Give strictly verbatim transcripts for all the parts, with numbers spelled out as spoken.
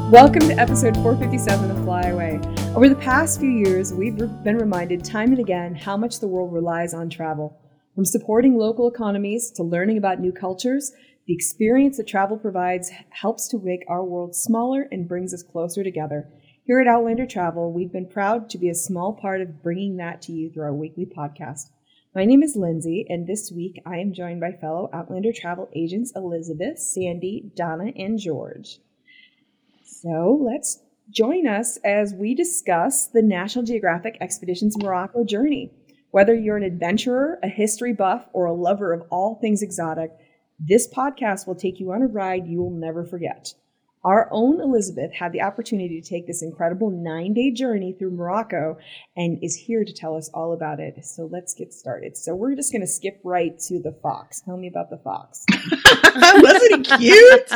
Welcome to episode four fifty-seven of Fly Away. Over the past few years, we've been reminded time and again how much the world relies on travel. From supporting local economies to learning about new cultures, the experience that travel provides helps to make our world smaller and brings us closer together. Here at Outlander Travel, we've been proud to be a small part of bringing that to you through our weekly podcast. My name is Lindsay, and this week I am joined by fellow Outlander Travel agents Elizabeth, Sandy, Donna, and George. So let's join us as we discuss the National Geographic Expeditions Morocco journey. Whether you're an adventurer, a history buff, or a lover of all things exotic, this podcast will take you on a ride you will never forget. Our own Elizabeth had the opportunity to take this incredible nine-day journey through Morocco and is here to tell us all about it. So let's get started. So we're just going to skip right to the fox. Tell me about the fox. Wasn't he cute?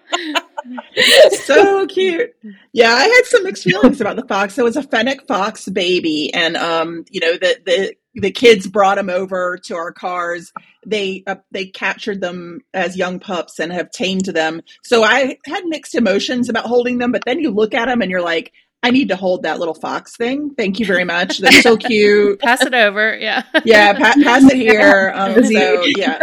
So cute. Yeah, I had some mixed feelings about the fox. It was a fennec fox baby, and um, you know, the the the kids brought him over to our cars. They uh, they captured them as young pups and have tamed them. So I had mixed emotions about holding them, but then you look at them and you're like, I need to hold that little fox thing. Thank you very much. They're so cute. Pass it over. Yeah. Yeah. Pa- pass it here. Um, so yeah,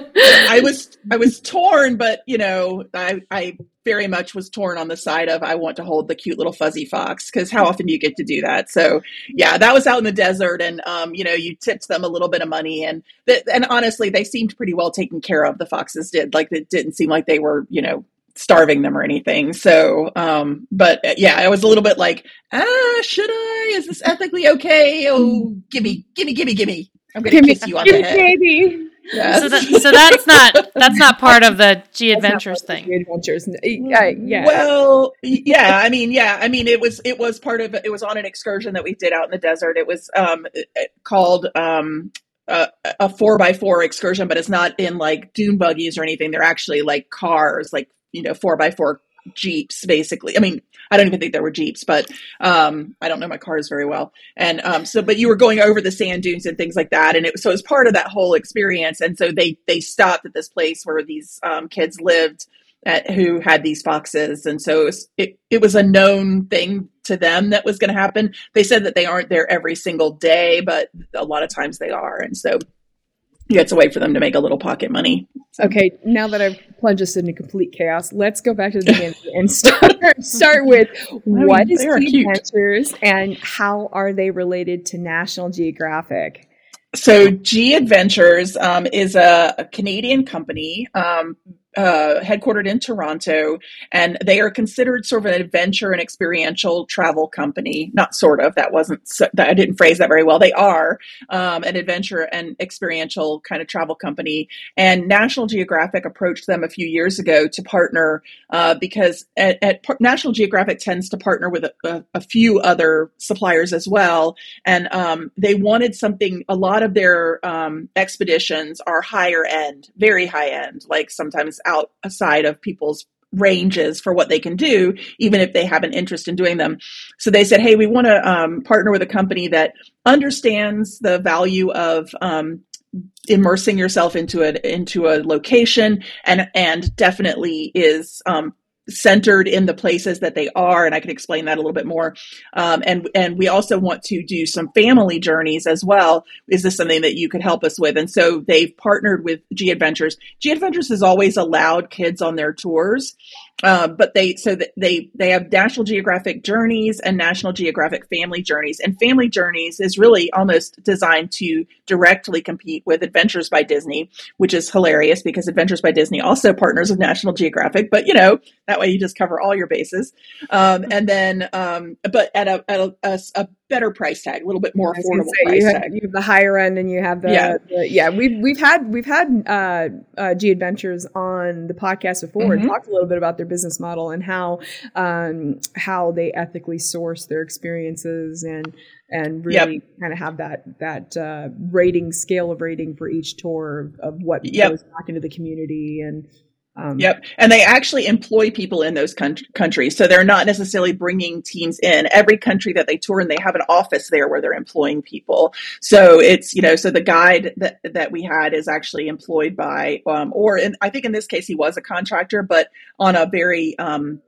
I was, I was torn, but you know, I, I very much was torn on the side of, I want to hold the cute little fuzzy fox. Cause how often do you get to do that? So yeah, that was out in the desert, and, um, you know, you tipped them a little bit of money, and th- and honestly, they seemed pretty well taken care of. The foxes did. Like, it didn't seem like they were, you know, starving them or anything. So, um, but uh, yeah, I was a little bit like, ah, should I? Is this ethically okay? Oh, gimme, gimme, gimme, gimme. I'm going to kiss you on the head. Baby. Yes. So, that, so that's not that's not part of the G Adventures thing. G Adventures, uh, yeah. Well, yeah. I mean, yeah. I mean, it was it was part of it was on an excursion that we did out in the desert. It was um, called um, a, a four by four excursion, but it's not in like dune buggies or anything. They're actually like cars, like, you know, four by four Jeeps, basically. I mean, I don't even think there were Jeeps, but um, I don't know my cars very well. And um, so, but you were going over the sand dunes and things like that. And it, so it was part of that whole experience. And so they, they stopped at this place where these um, kids lived at, who had these foxes. And so it was, it, it was a known thing to them that was going to happen. They said that they aren't there every single day, but a lot of times they are. And so you have to wait for them to make a little pocket money. So. Okay, now that I've plunged us into complete chaos, let's go back to the beginning and start start with what is G Adventures and how are they related to National Geographic? So G Adventures um, is a, a Canadian company um, uh, headquartered in Toronto, and they are considered sort of an adventure and experiential travel company. Not sort of, that wasn't, that I didn't phrase that very well. They are um, an adventure and experiential kind of travel company. And National Geographic approached them a few years ago to partner uh, because at, at National Geographic tends to partner with a, a, a few other suppliers as well. And um, they wanted something, a lot of their um, expeditions are higher end, very high end, like sometimes outside of people's ranges for what they can do, even if they have an interest in doing them. So they said, hey, we want to um, partner with a company that understands the value of um, immersing yourself into a, into a location and, and definitely is um, centered in the places that they are. And I can explain that a little bit more. Um, and, and we also want to do some family journeys as well. Is this something that you could help us with? And so they've partnered with G Adventures. G Adventures has always allowed kids on their tours. Uh, but they, so that they, they have National Geographic Journeys and National Geographic Family Journeys. And Family Journeys is really almost designed to directly compete with Adventures by Disney, which is hilarious because Adventures by Disney also partners with National Geographic, but you know, that way you just cover all your bases. Um, and then, um, but at a, at a, a, a better price tag, a little bit more affordable say, price you have, tag. You have the higher end, and you have the yeah. the, yeah. We've we've had we've had uh, uh, G Adventures on the podcast before mm-hmm. and talked a little bit about their business model and how um, how they ethically source their experiences and and really yep. kind of have that that uh, rating scale of rating for each tour of, of what yep. goes back into the community and. Um, yep. And they actually employ people in those con- countries. So they're not necessarily bringing teams in. Every country that they tour in, they have an office there where they're employing people. So it's, you know, so the guide that, that we had is actually employed by, um, or in, I think in this case, he was a contractor, but on a very, um,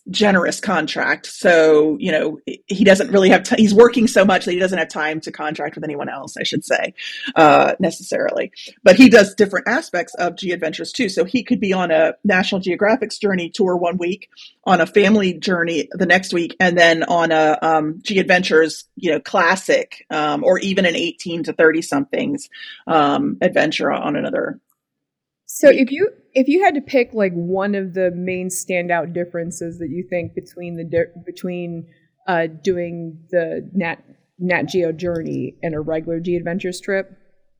generous contract. So, you know, he doesn't really have, t- he's working so much that he doesn't have time to contract with anyone else, I should say, uh, necessarily. But he does different aspects of G Adventures too. So he could be on a National Geographic's journey tour one week, on a family journey the next week, and then on a um, G Adventures, you know, classic, um, or even an eighteen to thirty somethings um, adventure on another. So if you if you had to pick like one of the main standout differences that you think between the di- between uh, doing the Nat Nat Geo journey and a regular G Adventures trip.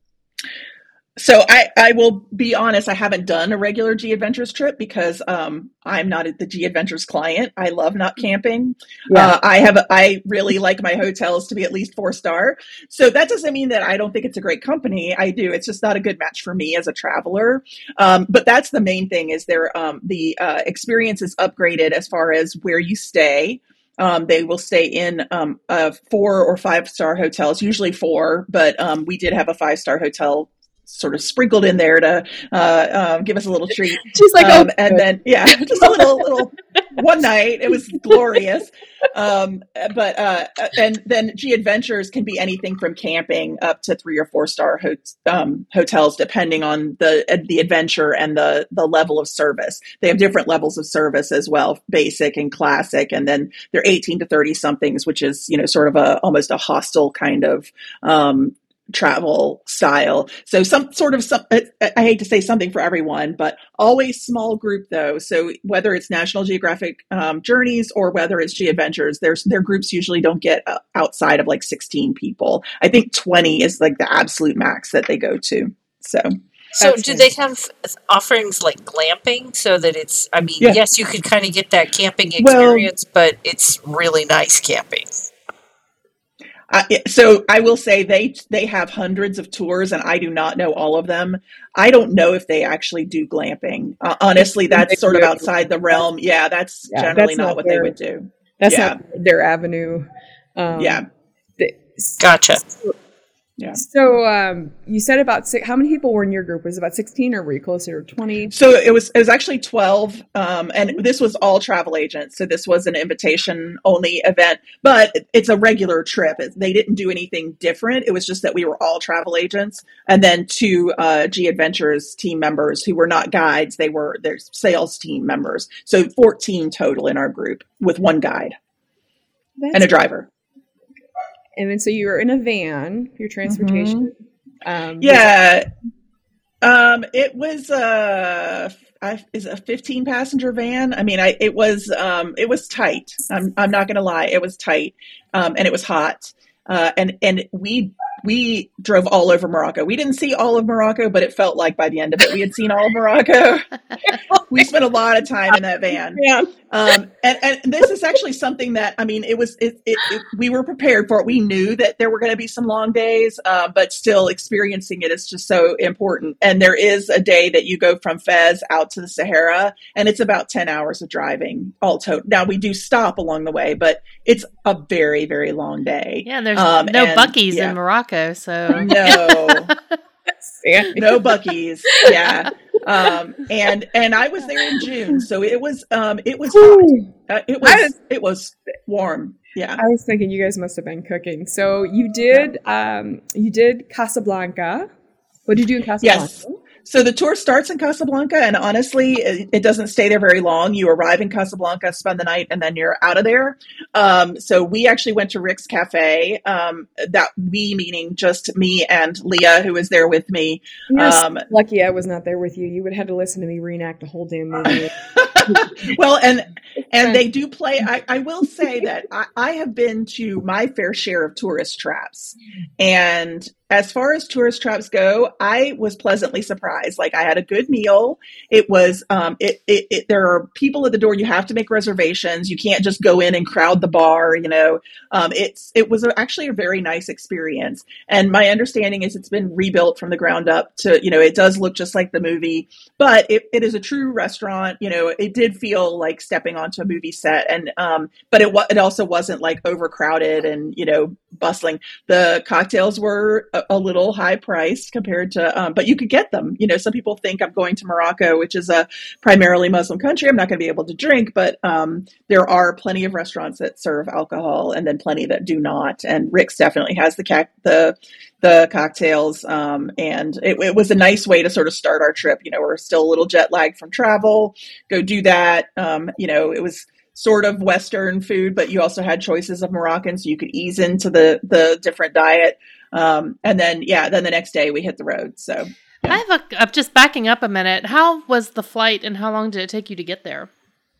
So I, I will be honest, I haven't done a regular G Adventures trip because um, I'm not the G Adventures client. I love not camping. Yeah. Uh, I have I really like my hotels to be at least four star. So that doesn't mean that I don't think it's a great company. I do. It's just not a good match for me as a traveler. Um, but that's the main thing is there um, the uh, experience is upgraded as far as where you stay. Um, they will stay in um, uh, four or five star hotels, usually four, but um, we did have a five star hotel sort of sprinkled in there to uh, um, give us a little treat. She's like, um, oh, and then, yeah, just a little, little one night. It was glorious. Um, but, uh, and then G Adventures can be anything from camping up to three or four star ho- um, hotels, depending on the, the adventure and the, the level of service. They have different levels of service as well, basic and classic. And then they're eighteen to thirty somethings, which is, you know, sort of a, almost a hostel kind of, um, travel style. So some sort of, some, I hate to say something for everyone, but always small group though. So whether it's National Geographic um, journeys or whether it's G Adventures, there's, their groups usually don't get uh, outside of like sixteen people. I think twenty is like the absolute max that they go to. So. So do they have offerings like glamping so that it's, I mean, yeah. yes, you could kind of get that camping experience, well, but it's really nice camping. Uh, so I will say they they have hundreds of tours, and I do not know all of them. I don't know if they actually do glamping. Uh, honestly, that's sort of outside the realm. Yeah, that's yeah, generally that's not, not what their, they would do. That's yeah. not their avenue. Um, yeah. They, gotcha. Yeah. So um, you said about six, how many people were in your group? Was it about sixteen, or were you closer to twenty? So it was it was actually twelve, um, and this was all travel agents. So this was an invitation only event, but it's a regular trip. They didn't do anything different. It was just that we were all travel agents, and then two uh, G Adventures team members who were not guides. They were their sales team members. So fourteen total in our group with one guide That's and a driver. And then, so you were in a van, your transportation. Mm-hmm. Um, yeah. Um, it was a, I, is a fifteen passenger van. I mean, I, it was, um, it was tight. I'm, I'm not going to lie. It was tight. Um, and it was hot. Uh, and, and we, we drove all over Morocco. We didn't see all of Morocco, but it felt like by the end of it, we had seen all of Morocco. We spent a lot of time in that van. Yeah. Um, and, and this is actually something that, I mean, it was, it, it, it, we were prepared for it. We knew that there were going to be some long days, uh, but still experiencing it is just so important. And there is a day that you go from Fez out to the Sahara, and it's about ten hours of driving all total. Now we do stop along the way, but it's a very, very long day. Yeah. There's um, no and, Buc-ee's yeah. in Morocco. So no, no Buc-ee's. Yeah. Um, and, and I was there in June, so it was, um, it was hot. Uh, it was, it was warm. Yeah. I was thinking you guys must have been cooking. So you did, yeah. um, you did Casablanca. What did you do in Casablanca? Yes. So the tour starts in Casablanca, and honestly, it, it doesn't stay there very long. You arrive in Casablanca, spend the night, and then you're out of there. Um, so we actually went to Rick's Cafe. Um, that we meaning just me and Leah, who was there with me. You're um, lucky I was not there with you. You would have to listen to me reenact the whole damn movie. Well, and and they do play. I, I will say that I, I have been to my fair share of tourist traps, and as far as tourist traps go, I was pleasantly surprised. Like, I had a good meal. It was, um, it, it, it, there are people at the door. You have to make reservations. You can't just go in and crowd the bar, you know. Um, it's, it was actually a very nice experience. And my understanding is it's been rebuilt from the ground up to, you know, it does look just like the movie, but it, it is a true restaurant. You know, it did feel like stepping onto a movie set. And, um, but it, it also wasn't like overcrowded and, you know, bustling. The cocktails were a, a little high priced compared to, um, but you could get them. You know, some people think I'm going to Morocco, which is a primarily Muslim country. I'm not going to be able to drink, but um, there are plenty of restaurants that serve alcohol, and then plenty that do not. And Rick's definitely has the ca- the the cocktails, um, and it, it was a nice way to sort of start our trip. You know, we're still a little jet lagged from travel. Go do that. Um, you know, it was sort of Western food, but you also had choices of Moroccan, so you could ease into the the different diet. Um, and then, yeah, then the next day we hit the road. So yeah. I have a, I'm just backing up a minute. How was the flight, and how long did it take you to get there?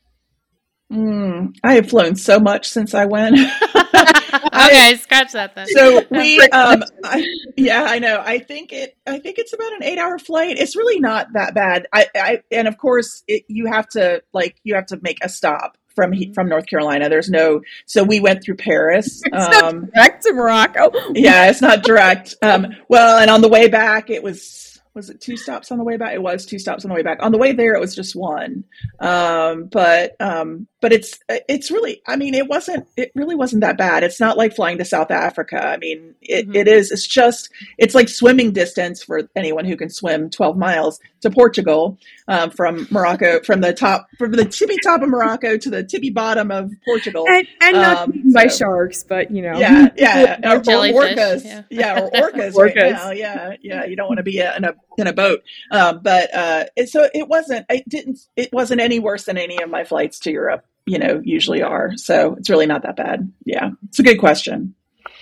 Mm, I have flown so much since I went. Okay, scratch that then. So we, um, I, yeah, I know. I think it. I think it's about an eight-hour flight. It's really not that bad. I, I and of course, it, you have to like you have to make a stop from from North Carolina. There's no. So we went through Paris. It's not Um, direct to Morocco. yeah, it's not direct. Um, well, and on the way back, it was. Was it two stops on the way back? It was two stops on the way back. On the way there, it was just one. Um, but um, but it's it's really, I mean, it wasn't, it really wasn't that bad. It's not like flying to South Africa. I mean, it, mm-hmm. it is, it's just, it's like swimming distance for anyone who can swim twelve miles to Portugal, um, from Morocco, from the top, from the tippy top of Morocco to the tippy bottom of Portugal. And, and not um, eaten by so, sharks, but you know. Yeah, yeah. Or, or jellyfish, orcas. yeah. Yeah, or orcas, Orcas. right now. Yeah, yeah. You don't want to be in a in a boat. Um, but uh, it, so it wasn't, it didn't, it wasn't any worse than any of my flights to Europe, you know, usually are. So it's really not that bad. Yeah. It's a good question.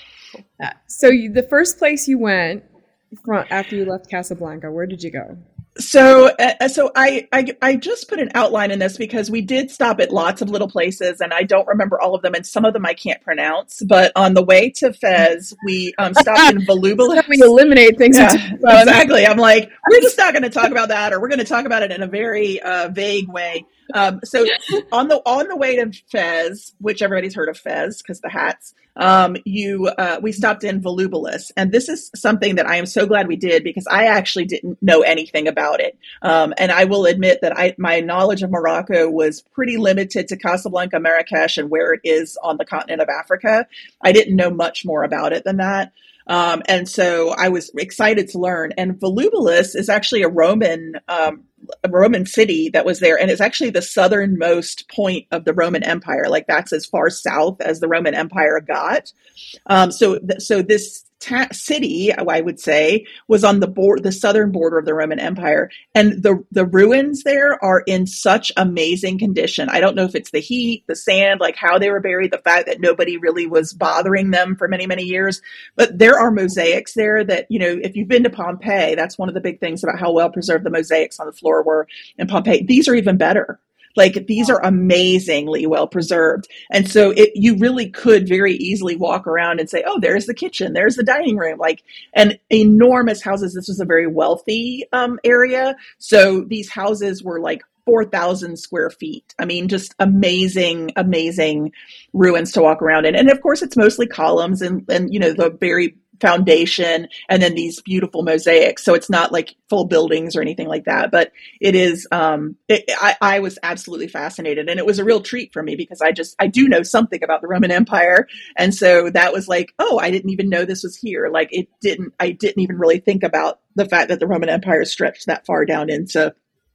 So you, the first place you went from, after you left Casablanca, where did you go? So, uh, so I, I, I just put an outline in this because we did stop at lots of little places, and I don't remember all of them, and some of them I can't pronounce. But on the way to Fez, we um, stopped in Volubilis. We eliminate things. Yeah, exactly. I'm like, we're just not going to talk about that, or we're going to talk about it in a very uh, vague way. Um, so on the on the way to Fez, which everybody's heard of Fez because the hats, um, you uh, we stopped in Volubilis, and this is something that I am so glad we did because I actually didn't know anything about it, um, and I will admit that I my knowledge of Morocco was pretty limited to Casablanca, Marrakesh, and where it is on the continent of Africa. I didn't know much more about it than that. Um, and so I was excited to learn. And Volubilis is actually a Roman, um, a Roman city that was there. And it's actually the southernmost point of the Roman Empire. Like that's as far south as the Roman Empire got. Um, so, th- so this ta- city, I would say, was on the board, the southern border of the Roman Empire. And the, the ruins there are in such amazing condition. I don't know if it's the heat, the sand, like how they were buried, the fact that nobody really was bothering them for many, many years. But there are mosaics there that, you know, if you've been to Pompeii, that's one of the big things about how well preserved the mosaics on the floor were in Pompeii. These are even better. Like these are amazingly well preserved. And so it, you really could very easily walk around and say, oh, there's the kitchen, there's the dining room, like, and enormous houses. This was a very wealthy um, area. So these houses were like four thousand square feet. I mean, just amazing, amazing ruins to walk around in. And of course, it's mostly columns and, and, you know, the very foundation and then these beautiful mosaics. So it's not like full buildings or anything like that, but it is, um, it, I, I was absolutely fascinated, and it was a real treat for me because I just, I do know something about the Roman Empire. And so that was like, oh, I didn't even know this was here. Like it didn't, I didn't even really think about the fact that the Roman Empire stretched that far down into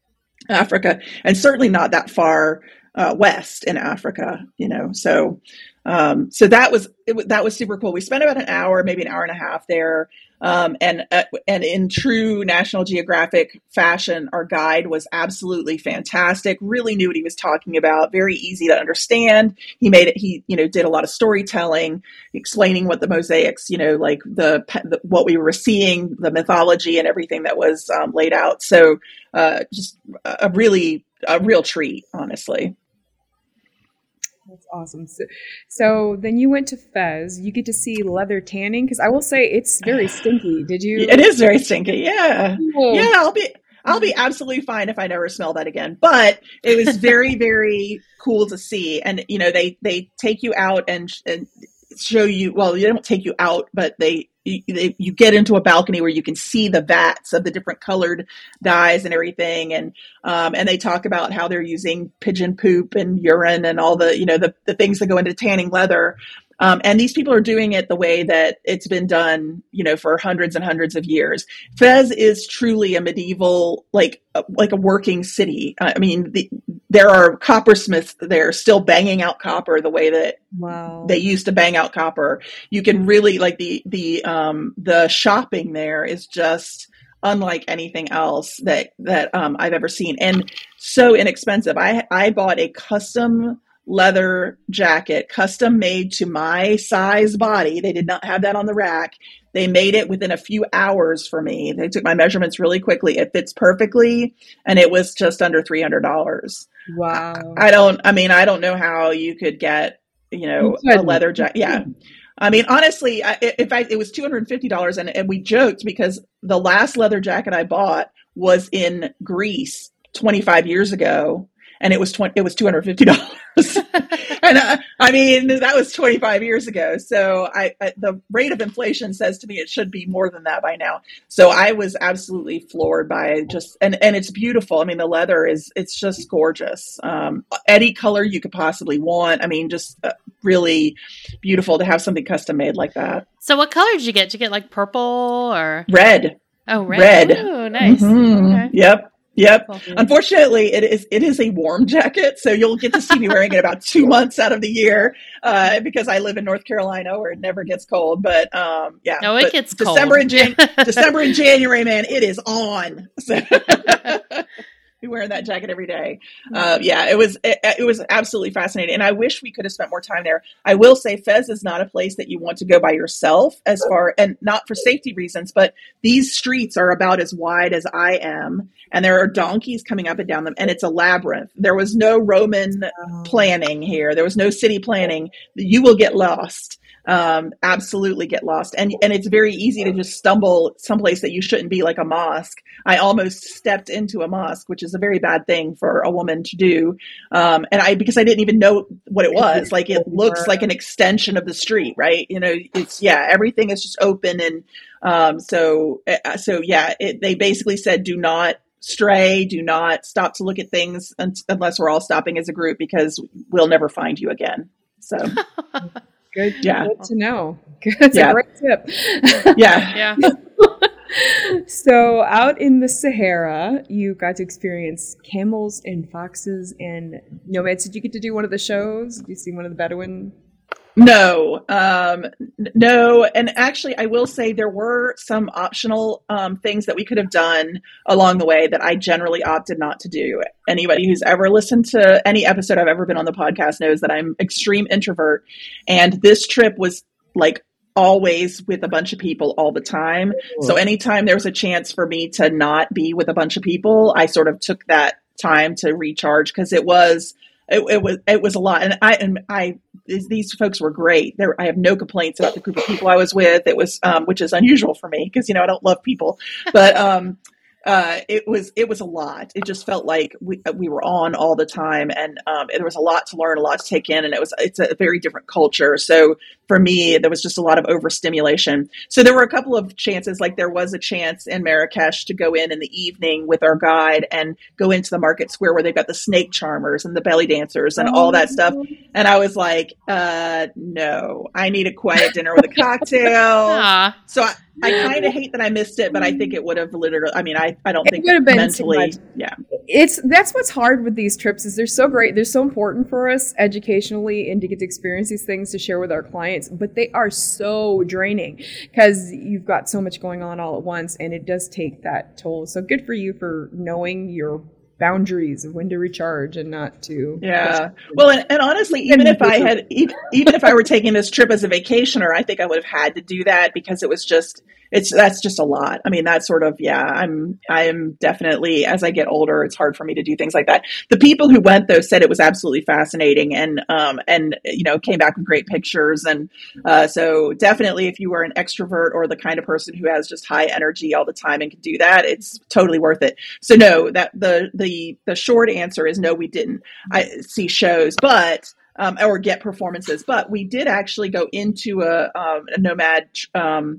Africa, and certainly not that far uh, west in Africa, you know. So, um, so that was it, that was super cool. We spent about an hour, maybe an hour and a half there, um, and uh, and in true National Geographic fashion, our guide was absolutely fantastic. Really knew what he was talking about. Very easy to understand. He made it. He you know did a lot of storytelling, explaining what the mosaics, you know, like the, the what we were seeing, the mythology, and everything that was um, laid out. So. Uh, just a really, a real treat, honestly. That's awesome. So, so then you went to Fez. You get to see leather tanning because I will say it's very stinky. Did you? It is very stinky. Yeah, oh. yeah. I'll be, I'll be absolutely fine if I never smell that again. But it was very, very cool to see. And you know, they they take you out and and show you. Well, they don't take you out, but they. You, you get into a balcony where you can see the vats of the different colored dyes and everything. And, um, and they talk about how they're using pigeon poop and urine and all the, you know, the, the things that go into tanning leather. Um, and these people are doing it the way that it's been done, you know, for hundreds and hundreds of years. Fez is truly a medieval, like, like a working city. I mean, the, there are coppersmiths there still banging out copper the way that Wow. they used to bang out copper. You can really, like, the, the, um, the shopping there is just unlike anything else that, that, um, I've ever seen. And so inexpensive. I, I bought a custom leather jacket, custom made to my size body. They did not have that on the rack. They made it within a few hours for me. They took my measurements really quickly. It fits perfectly. And it was just under three hundred dollars. Wow. I, I don't, I mean, I don't know how you could get, you know, a leather jacket. Yeah. I mean, honestly, I, in fact, it was two hundred fifty dollars. And, and we joked because the last leather jacket I bought was in Greece twenty-five years ago. And it was twenty. It was two hundred fifty dollars, and uh, I mean that was twenty-five years ago. So I, I, the rate of inflation says to me it should be more than that by now. So I was absolutely floored by just and and it's beautiful. I mean the leather is it's just gorgeous. Um, any color you could possibly want. I mean just uh, really beautiful to have something custom made like that. So what color did you get? Did you get like purple or red? Oh, red. Red. Oh, nice. Mm-hmm. Okay. Yep. Yep. Cool. Unfortunately, it is it is a warm jacket, so you'll get to see me wearing it about two months out of the year uh, because I live in North Carolina where it never gets cold. But um, yeah, No, it but gets December cold. and Jan- December and January, man, it is on. So be wearing that jacket every day. Uh, yeah, it was it, it was absolutely fascinating, and I wish we could have spent more time there. I will say, Fez is not a place that you want to go by yourself, as far and not for safety reasons, but these streets are about as wide as I am, and there are donkeys coming up and down them, and it's a labyrinth. There was no Roman planning here. There was no city planning. You will get lost. Um, absolutely get lost. And, and it's very easy to just stumble someplace that you shouldn't be, like a mosque. I almost stepped into a mosque, which is a very bad thing for a woman to do. Um, and I, because I didn't even know what it was, like, it looks like an extension of the street, right? You know, it's, yeah, everything is just open. And, um, so, uh, so yeah, it, they basically said, do not stray, do not stop to look at things un- unless we're all stopping as a group, because we'll never find you again. So. Good, yeah. good to know. That's yeah. a great tip. yeah. Yeah. So out in the Sahara, you got to experience camels and foxes and nomads. Did you get to do one of the shows? Did you see one of the Bedouin? No, um, no. And actually, I will say there were some optional um, things that we could have done along the way that I generally opted not to do. Anybody who's ever listened to any episode I've ever been on the podcast knows that I'm extreme introvert. And this trip was like always with a bunch of people all the time. So anytime there was a chance for me to not be with a bunch of people, I sort of took that time to recharge, because it was It, it was it was a lot, and I and I these, these folks were great. There, I have no complaints about the group of people I was with. It was, um, which is unusual for me because you know I don't love people, but um, uh, it was it was a lot. It just felt like we we were on all the time, and um, there was a lot to learn, a lot to take in, and it was it's a very different culture. So for me, there was just a lot of overstimulation. So there were a couple of chances, like there was a chance in Marrakesh to go in in the evening with our guide and go into the market square where they've got the snake charmers and the belly dancers and all that stuff. And I was like, uh, no, I need a quiet dinner with a cocktail. Ah. So I, I kind of hate that I missed it, but I think it would have literally, I mean, I, I don't It think would have been mentally, too much. yeah. It's that's what's hard with these trips is they're so great. They're so important for us educationally and to get to experience these things to share with our clients, but they are so draining because you've got so much going on all at once, and it does take that toll. So good for you for knowing your boundaries of when to recharge and not to. Yeah. Well, and, and honestly, even if I had, even, even if I were taking this trip as a vacationer, I think I would have had to do that because it was just, it's, that's just a lot. I mean, that's sort of, yeah, I'm, I'm definitely, as I get older, it's hard for me to do things like that. The people who went though said it was absolutely fascinating and, um, and, you know, came back with great pictures. And, uh, so definitely if you were an extrovert or the kind of person who has just high energy all the time and can do that, it's totally worth it. So no, that the, the, the short answer is no, we didn't I see shows, but, um, or get performances, but we did actually go into a, um, a nomad, um,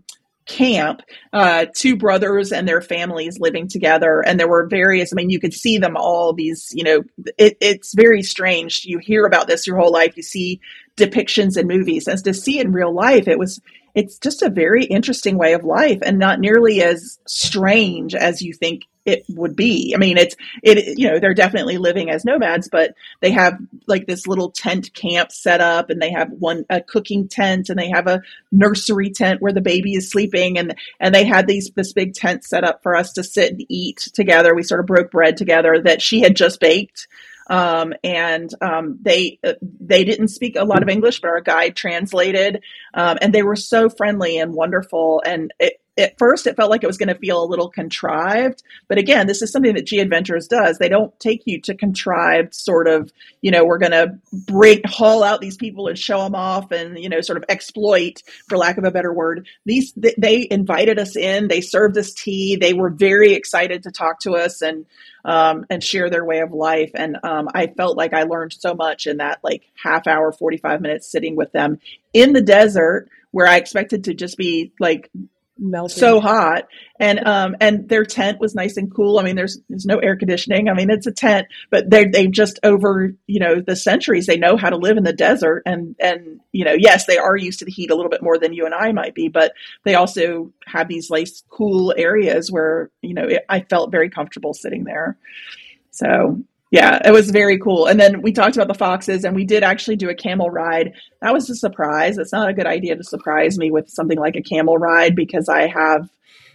camp, uh, two brothers and their families living together. And there were various, I mean, you could see them all these, you know, it, it's very strange. You hear about this your whole life. You see depictions in movies. As to see it in real life, it was, it's just a very interesting way of life and not nearly as strange as you think it would be. I mean, it's, it, you know, they're definitely living as nomads, but they have like this little tent camp set up, and they have one, a cooking tent, and they have a nursery tent where the baby is sleeping. And, and they had these, this big tent set up for us to sit and eat together. We sort of broke bread together that she had just baked. Um, and, um, they, uh, they didn't speak a lot of English, but our guide translated, um, and they were so friendly and wonderful. And it, at first it felt like it was going to feel a little contrived, but again, this is something that G Adventures does. They don't take you to contrived sort of, you know, we're going to break, haul out these people and show them off and, you know, sort of exploit, for lack of a better word. These, they invited us in, they served us tea. They were very excited to talk to us and, um, and share their way of life. And, um, I felt like I learned so much in that like half hour, forty-five minutes sitting with them in the desert, where I expected to just be like, melting. So hot. And, um, and their tent was nice and cool. I mean, there's, there's no air conditioning. I mean, it's a tent, but they, they just over, you know, the centuries, they know how to live in the desert. And, and, you know, yes, they are used to the heat a little bit more than you and I might be, but they also have these nice, cool areas where, you know, it, I felt very comfortable sitting there. So yeah, it was very cool. And then we talked about the foxes, and we did actually do a camel ride. That was a surprise. It's not a good idea to surprise me with something like a camel ride, because I have,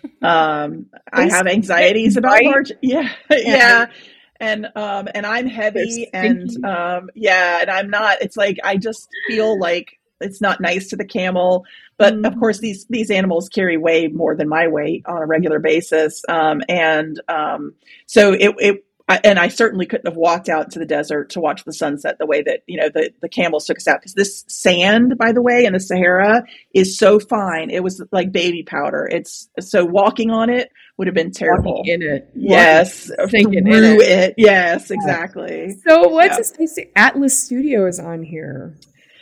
um, I have anxieties about large. Yeah. Yeah. And, um, and I'm heavy and, um, yeah, and I'm not, it's like, I just feel like it's not nice to the camel, but mm-hmm. of course these, these animals carry way more than my weight on a regular basis. Um, and, um, so it, it, I, and I certainly couldn't have walked out to the desert to watch the sunset the way that, you know, the, the camels took us out. Because this sand, by the way, in the Sahara is so fine. It was like baby powder. It's so walking on it would have been terrible. Walking in it. Yes. Thinking through in it. it. Yes, exactly. So what's yeah. this? Atlas Studios on here.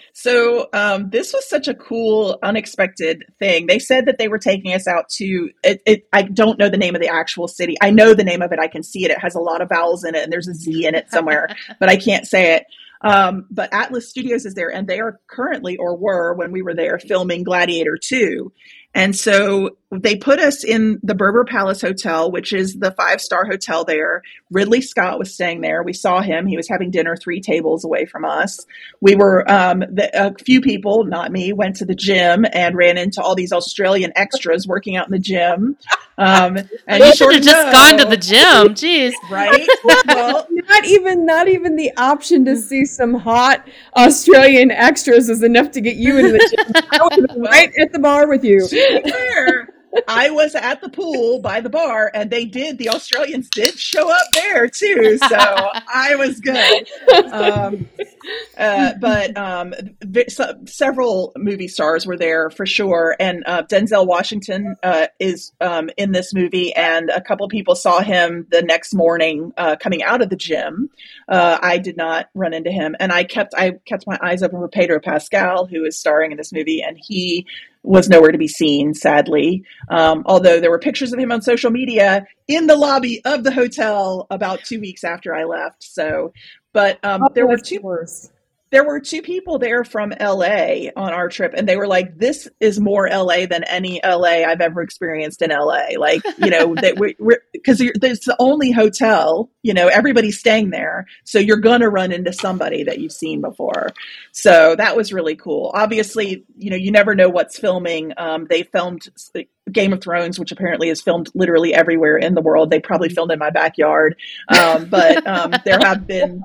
So um, this was such a cool, unexpected thing. They said that they were taking us out to, it, it, I don't know the name of the actual city. I know the name of it. I can see it. It has a lot of vowels in it, and there's a Z in it somewhere, but I can't say it. Um, but Atlas Studios is there, and they are currently, or were when we were there, filming Gladiator two. And so they put us in the Berber Palace Hotel, which is the five-star hotel there. Ridley Scott was staying there. We saw him. He was having dinner three tables away from us. We were, um, the, a few people, not me, went to the gym and ran into all these Australian extras working out in the gym. Um, and you should have just know, gone to the gym. Jeez. Right? Well, not even, not even the option to see some hot Australian extras is enough to get you into the gym. I would have been right at the bar with you. Fair. I was at the pool by the bar, and they did, the Australians did show up there too. So I was good. Um, uh, but um, v- so, several movie stars were there for sure. And uh, Denzel Washington uh, is um, in this movie, and a couple of people saw him the next morning uh, coming out of the gym. Uh, I did not run into him, and I kept, I kept my eyes open for Pedro Pascal, who is starring in this movie, and he was nowhere to be seen, sadly. Um, although there were pictures of him on social media in the lobby of the hotel about two weeks after I left. So, but um, oh, there were two. Worse. There were two people there from L A on our trip, and they were like, this is more L A than any L A I've ever experienced in L A. Like, you know, that we, we're, because it's the only hotel, you know, everybody's staying there. So you're going to run into somebody that you've seen before. So that was really cool. Obviously, you know, you never know what's filming. Um, they filmed Game of Thrones, which apparently is filmed literally everywhere in the world. They probably filmed in my backyard. Um, but um, there have been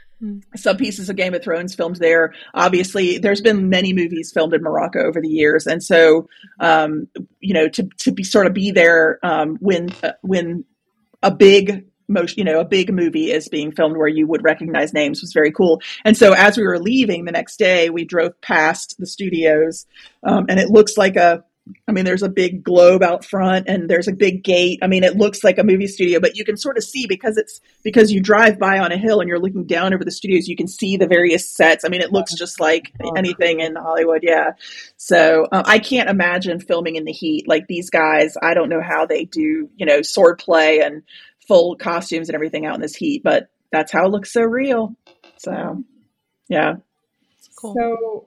some pieces of Game of Thrones filmed there. Obviously, there's been many movies filmed in Morocco over the years, and so um, you know, to to be sort of be there um, when uh, when a big motion, you know, a big movie is being filmed where you would recognize names was very cool. And so, as we were leaving the next day, we drove past the studios, um, and it looks like a I mean, there's a big globe out front and there's a big gate. I mean, it looks like a movie studio, but you can sort of see because it's because you drive by on a hill and you're looking down over the studios, you can see the various sets. I mean, it looks just like anything in Hollywood. Yeah. So uh, I can't imagine filming in the heat like these guys. I don't know how they do, you know, sword play and full costumes and everything out in this heat, but that's how it looks so real. So, yeah. Cool. So,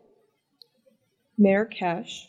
Marrakesh.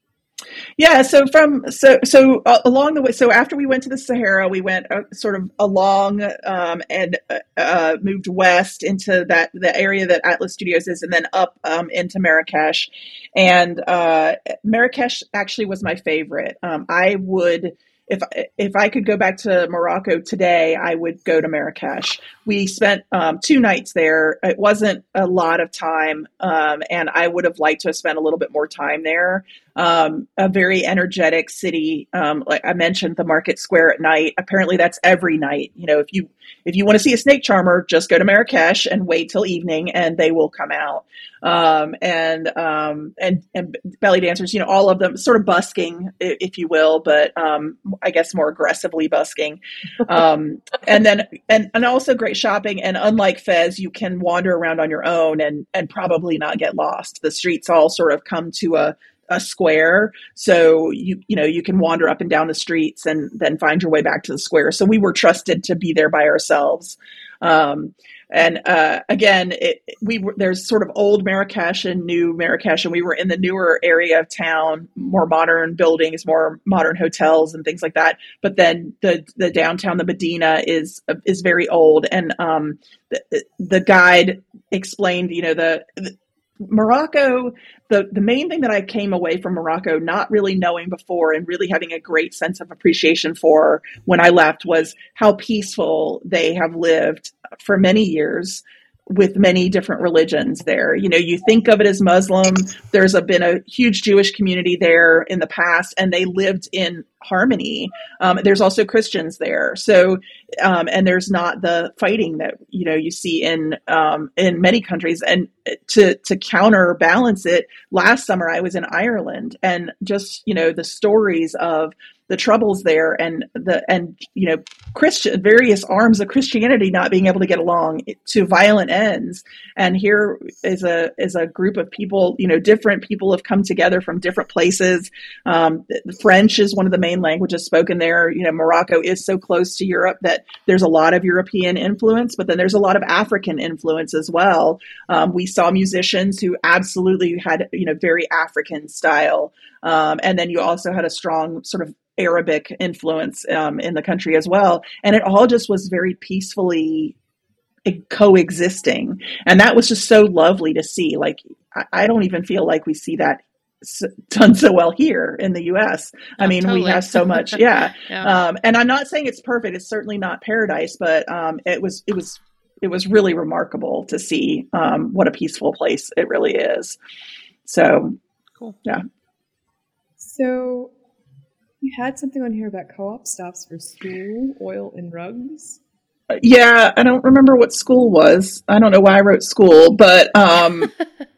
Yeah, so from so so uh, along the way, so after we went to the Sahara, we went uh, sort of along um, and uh, moved west into that the area that Atlas Studios is, and then up um, into Marrakesh. And uh, Marrakesh actually was my favorite. Um, I would. If if I could go back to Morocco today, I would go to Marrakesh. We spent um, two nights there. It wasn't a lot of time, um, and I would have liked to have spent a little bit more time there. Um, a very energetic city. Um, like I mentioned, the market square at night. Apparently, that's every night. You know, if you if you want to see a snake charmer, just go to Marrakesh and wait till evening, and they will come out. Um, and, um, and, and belly dancers, you know, all of them sort of busking, if you will, but, um, I guess more aggressively busking. Um, and then, and, and also great shopping. And unlike Fez, you can wander around on your own and, and probably not get lost. The streets all sort of come to a, a square. So you, you know, you can wander up and down the streets and then find your way back to the square. So we were trusted to be there by ourselves. Um, And uh, again, it, we were, there's sort of old Marrakesh and new Marrakesh, and we were in the newer area of town, more modern buildings, more modern hotels and things like that. But then the the downtown, the Medina, is is very old. And um, the, the guide explained, you know, the, the Morocco, the, the main thing that I came away from Morocco not really knowing before and really having a great sense of appreciation for when I left was how peaceful they have lived for many years with many different religions there. You know, you think of it as Muslim. There's a, been a huge Jewish community there in the past, and they lived in harmony. Um, there's also Christians there. So, um, and there's not the fighting that, you know, you see in, um, in many countries. And to, to counterbalance it, last summer I was in Ireland, and just, you know, the stories of the troubles there and the, and, you know, Christian, various arms of Christianity not being able to get along to violent ends. And here is a, is a group of people, you know, different people have come together from different places. Um, French is one of the main languages spoken there. You know, Morocco is so close to Europe that there's a lot of European influence, but then there's a lot of African influence as well. Um, we saw musicians who absolutely had, you know, very African style. Um, and then you also had a strong sort of Arabic influence um, in the country as well. And it all just was very peacefully coexisting. And that was just so lovely to see. Like, I, I don't even feel like we see that s- done so well here in the U S. I Oh, mean, totally. we have so much. Yeah. Yeah. Um, and I'm not saying it's perfect. It's certainly not paradise, but um, it was, it was, it was really remarkable to see um, what a peaceful place it really is. So, Cool. Yeah. So you had something on here about co-op stops for school, oil, and rugs. Yeah, I don't remember what school was. I don't know why I wrote school, but um,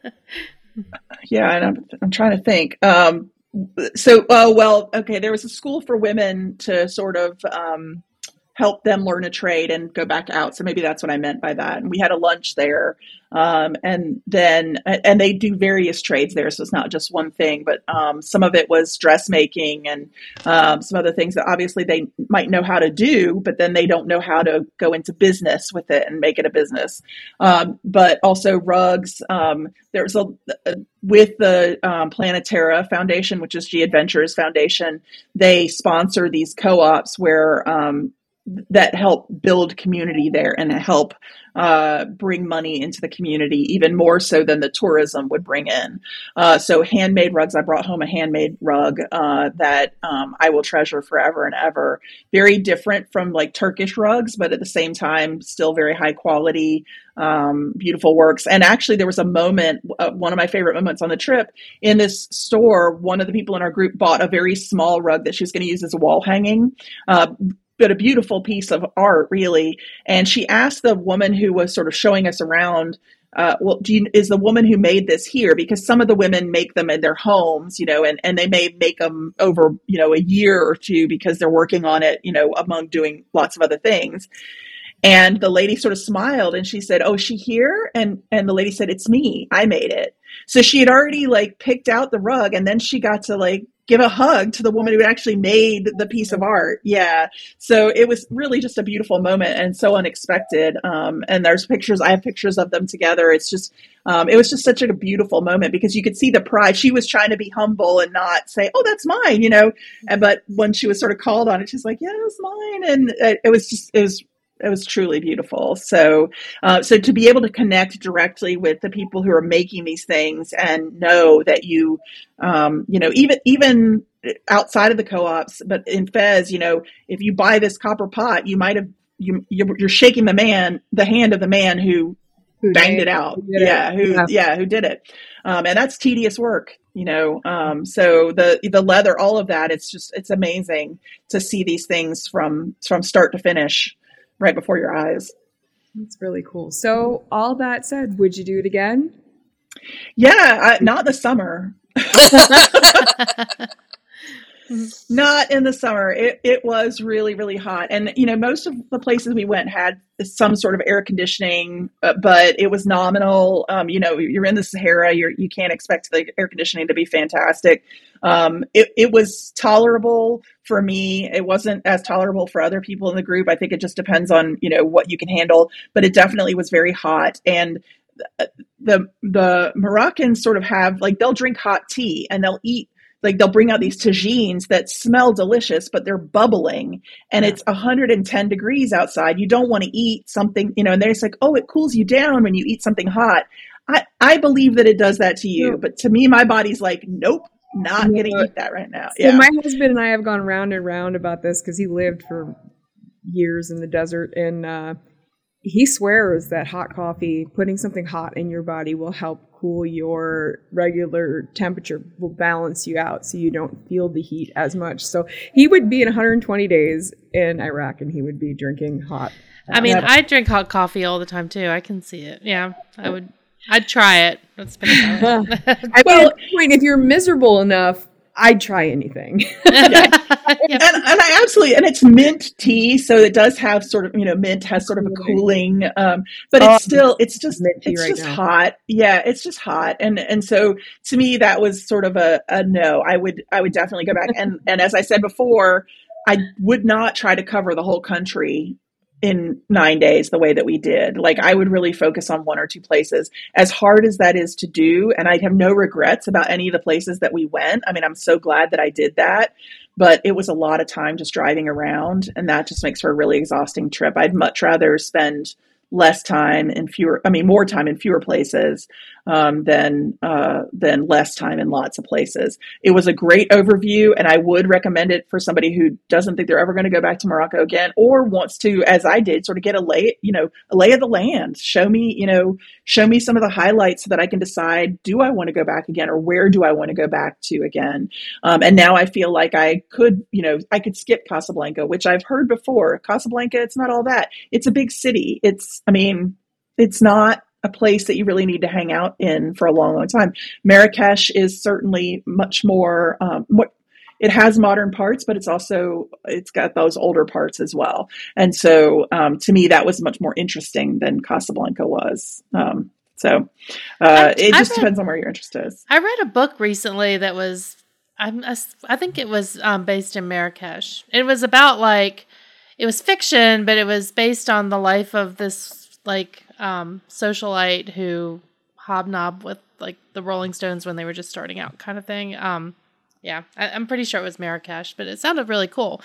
yeah, and I'm, I'm trying to think. Um, so, oh, well, okay, there was a school for women to sort of um, help them learn a trade and go back out. So maybe that's what I meant by that. And we had a lunch there. Um, and then, and they do various trades there. So it's not just one thing, but um, some of it was dressmaking and um, some other things that obviously they might know how to do, but then they don't know how to go into business with it and make it a business. Um, but also rugs. Um, there's a, with the um, Planetara Foundation, which is G Adventures Foundation, they sponsor these co-ops where um, that help build community there and help uh, bring money into the community, even more so than the tourism would bring in. Uh, so handmade rugs, I brought home a handmade rug uh, that um, I will treasure forever and ever. Very different from like Turkish rugs, but at the same time, still very high quality, um, beautiful works. And actually there was a moment, uh, one of my favorite moments on the trip in this store, one of the people in our group bought a very small rug that she was going to use as a wall hanging. Uh, but a beautiful piece of art, really. And she asked the woman who was sort of showing us around, uh, well, do you, is the woman who made this here? Because some of the women make them in their homes, you know, and, and they may make them over, you know, a year or two because they're working on it, you know, among doing lots of other things. And the lady sort of smiled and she said, "Oh, is she here?" And, and the lady said, "It's me. I made it." So she had already like picked out the rug, and then she got to like give a hug to the woman who actually made the piece of art. Yeah. So it was really just a beautiful moment and so unexpected. Um, and there's pictures, I have pictures of them together. It's just, um, it was just such a beautiful moment because you could see the pride. She was trying to be humble and not say, "Oh, that's mine," you know, and, but when she was sort of called on it, she's like, "Yeah, it was mine." And it, it was just, it was, it was truly beautiful. So, uh, so to be able to connect directly with the people who are making these things and know that you, um, you know, even, even outside of the co-ops, but in Fez, you know, if you buy this copper pot, you might have, you, you're, you're shaking the man, the hand of the man who, who banged it out. Who yeah. It. Who, yeah. yeah. Who did it. Um, and that's tedious work, you know? Um, so the, the leather, all of that, it's just, it's amazing to see these things from, from start to finish. Right before your eyes. That's really cool. So all that said, would you do it again? Yeah, I, not the summer. Not in the summer. It it was really, really hot. And, you know, most of the places we went had some sort of air conditioning, uh, but it was nominal. Um, you know, you're in the Sahara, you're, you can't expect the air conditioning to be fantastic. Um, it, it was tolerable for me. It wasn't as tolerable for other people in the group. I think it just depends on, you know, what you can handle, but it definitely was very hot. And the, the Moroccans sort of have, like, they'll drink hot tea and they'll eat, like they'll bring out these tagines that smell delicious, but they're bubbling and yeah. It's one hundred ten degrees outside. You don't want to eat something, you know, and they're just like, "Oh, it cools you down when you eat something hot." I, I believe that it does that to you, yeah. But to me, my body's like, "Nope, not yeah. going to eat that right now." So yeah. My husband and I have gone round and round about this because he lived for years in the desert, and uh, he swears that hot coffee, putting something hot in your body, will help cool your regular temperature, will balance you out so you don't feel the heat as much. So he would be in one hundred twenty days in Iraq and he would be drinking hot. I mean, I drink hot coffee all the time too. I can see it. Yeah, I would. I'd try it. Let's put it that way. I mean, at this point, if you're miserable enough, I'd try anything. yeah. and, and I absolutely, and it's mint tea, so it does have sort of, you know, mint has sort of a cooling, um, but oh, it's still, it's just, it's right just now. hot. Yeah, it's just hot, and and so to me, that was sort of a, a no. I would, I would definitely go back, and and as I said before, I would not try to cover the whole country in nine days the way that we did. Like, I would really focus on one or two places, as hard as that is to do. And I have no regrets about any of the places that we went. I mean, I'm so glad that I did that, but it was a lot of time just driving around, and that just makes for a really exhausting trip. I'd much rather spend less time in fewer, I mean, more time in fewer places um, than, uh, than less time in lots of places. It was a great overview, and I would recommend it for somebody who doesn't think they're ever going to go back to Morocco again, or wants to, as I did, sort of get a lay, you know, a lay of the land. Show me, you know, show me some of the highlights so that I can decide, do I want to go back again, or where do I want to go back to again? Um, and now I feel like I could, you know, I could skip Casablanca, which I've heard before. Casablanca, it's not all that. It's a big city. It's, I mean, it's not a place that you really need to hang out in for a long, long time. Marrakesh is certainly much more, um, more, it has modern parts, but it's also, it's got those older parts as well. And so um, to me, that was much more interesting than Casablanca was. Um, so uh, it just read, depends on where your interest is. I read a book recently that was, I'm, I think it was um, based in Marrakesh. It was about like, it was fiction, but it was based on the life of this like um, socialite who hobnobbed with like the Rolling Stones when they were just starting out, kind of thing. Um, yeah, I, I'm pretty sure it was Marrakesh, but it sounded really cool.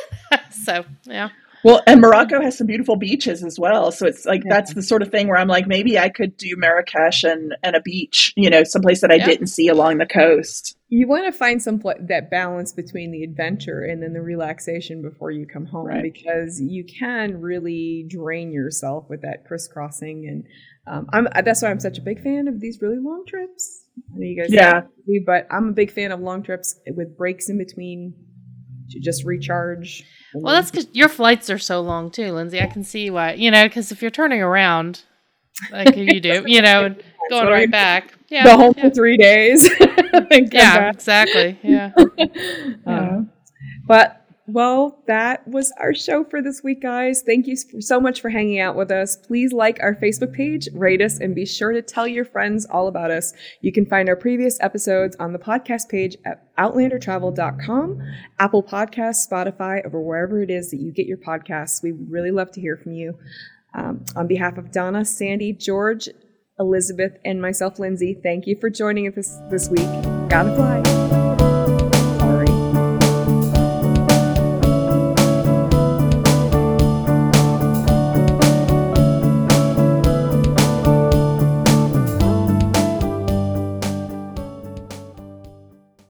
So yeah. Well, and Morocco has some beautiful beaches as well. So it's like, yeah. That's the sort of thing where I'm like, maybe I could do Marrakesh and, and a beach, you know, someplace that I yeah. didn't see along the coast. You want to find some pl- that balance between the adventure and then the relaxation before you come home, right. Because you can really drain yourself with that crisscrossing. And um, I'm, that's why I'm such a big fan of these really long trips. I know you guys yeah. do, but I'm a big fan of long trips with breaks in between to just recharge. Well, that's because your flights are so long too, Lindsay. I can see why, you know, because if you're turning around, like you do, you know, and going So right back. Yeah. Go home yeah. for three days. and come Yeah, back. exactly. Yeah. Uh, but well, that was our show for this week, guys. Thank you so much for hanging out with us. Please like our Facebook page, rate us, and be sure to tell your friends all about us. You can find our previous episodes on the podcast page at outlander travel dot com, Apple Podcasts, Spotify, or wherever it is that you get your podcasts. We would really love to hear from you. Um, on behalf of Donna, Sandy, George, Elizabeth, and myself, Lindsay, thank you for joining us this, this week. Gotta fly.